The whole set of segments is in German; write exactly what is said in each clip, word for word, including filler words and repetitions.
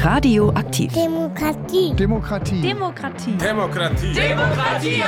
Radioaktiv. Demokratie. Demokratie. Demokratie. Demokratie. Demokratie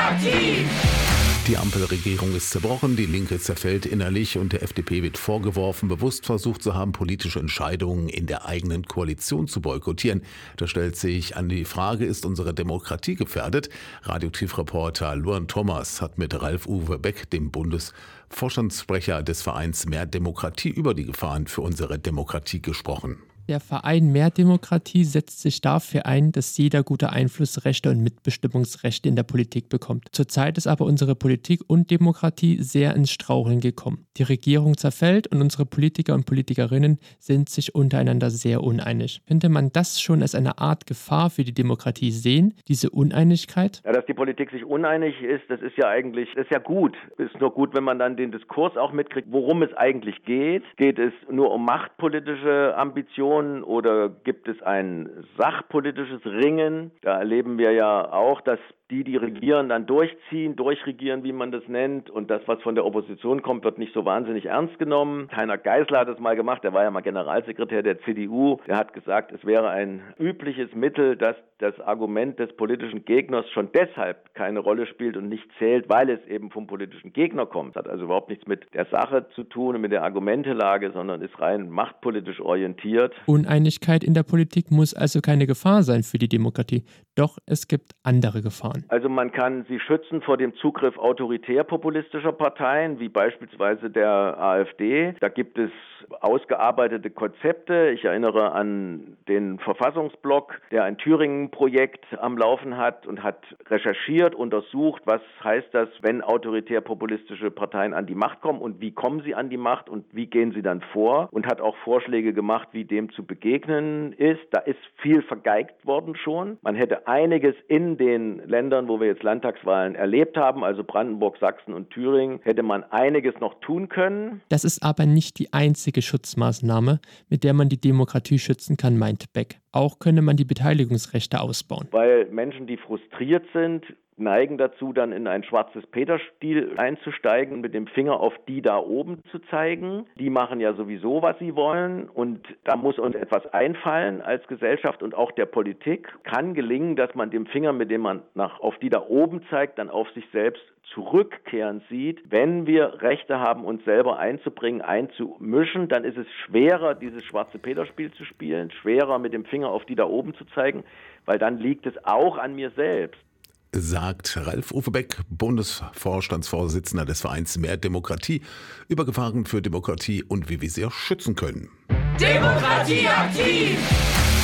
aktiv. Die Ampelregierung ist zerbrochen, die Linke zerfällt innerlich und der F D P wird vorgeworfen, bewusst versucht zu haben, politische Entscheidungen in der eigenen Koalition zu boykottieren. Da stellt sich an die Frage, ist unsere Demokratie gefährdet? Radioaktiv-Reporter Luan Thomas hat mit Ralf-Uwe Beck, dem Bundesvorstandssprecher des Vereins Mehr Demokratie, über die Gefahren für unsere Demokratie gesprochen. Der Verein Mehr Demokratie setzt sich dafür ein, dass jeder gute Einflussrechte und Mitbestimmungsrechte in der Politik bekommt. Zurzeit ist aber unsere Politik und Demokratie sehr ins Straucheln gekommen. Die Regierung zerfällt und unsere Politiker und Politikerinnen sind sich untereinander sehr uneinig. Könnte man das schon als eine Art Gefahr für die Demokratie sehen, diese Uneinigkeit? Ja, dass die Politik sich uneinig ist, das ist ja eigentlich, das ist ja gut. Es ist nur gut, wenn man dann den Diskurs auch mitkriegt, worum es eigentlich geht. Geht es nur um machtpolitische Ambitionen? Oder gibt es ein sachpolitisches Ringen? Da erleben wir ja auch, dass die, die regieren, dann durchziehen, durchregieren, wie man das nennt. Und das, was von der Opposition kommt, wird nicht so wahnsinnig ernst genommen. Heiner Geißler hat es mal gemacht, der war ja mal Generalsekretär der C D U. Der hat gesagt, es wäre ein übliches Mittel, dass das Argument des politischen Gegners schon deshalb keine Rolle spielt und nicht zählt, weil es eben vom politischen Gegner kommt. Das hat also überhaupt nichts mit der Sache zu tun und mit der Argumentelage, sondern ist rein machtpolitisch orientiert. Uneinigkeit in der Politik muss also keine Gefahr sein für die Demokratie. Doch es gibt andere Gefahren. Also man kann sie schützen vor dem Zugriff autoritär-populistischer Parteien, wie beispielsweise der AfD. Da gibt es ausgearbeitete Konzepte. Ich erinnere an den Verfassungsblock, der ein Thüringen-Projekt am Laufen hat und hat recherchiert, untersucht, was heißt das, wenn autoritär-populistische Parteien an die Macht kommen und wie kommen sie an die Macht und wie gehen sie dann vor, und hat auch Vorschläge gemacht, wie dem zu begegnen ist. Da ist viel vergeigt worden schon. Man hätte einiges in den Ländern, wo wir jetzt Landtagswahlen erlebt haben, also Brandenburg, Sachsen und Thüringen, hätte man einiges noch tun können. Das ist aber nicht die einzige Schutzmaßnahme, mit der man die Demokratie schützen kann, meint Beck. Auch könne man die Beteiligungsrechte ausbauen. Weil Menschen, die frustriert sind, neigen dazu, dann in ein schwarzes Peter-Spiel einzusteigen, mit dem Finger auf die da oben zu zeigen. Die machen ja sowieso, was sie wollen, und da muss uns etwas einfallen als Gesellschaft und auch der Politik. Kann gelingen, dass man dem Finger, mit dem man nach auf die da oben zeigt, dann auf sich selbst zurückkehren sieht. Wenn wir Rechte haben, uns selber einzubringen, einzumischen, dann ist es schwerer, dieses schwarze Peter-Spiel zu spielen, schwerer mit dem Finger auf die da oben zu zeigen, weil dann liegt es auch an mir selbst. Sagt Ralf-Uwe Beck, Bundesvorstandsvorsitzender des Vereins Mehr Demokratie, über Gefahren für Demokratie und wie wir sie auch schützen können. Demokratie aktiv!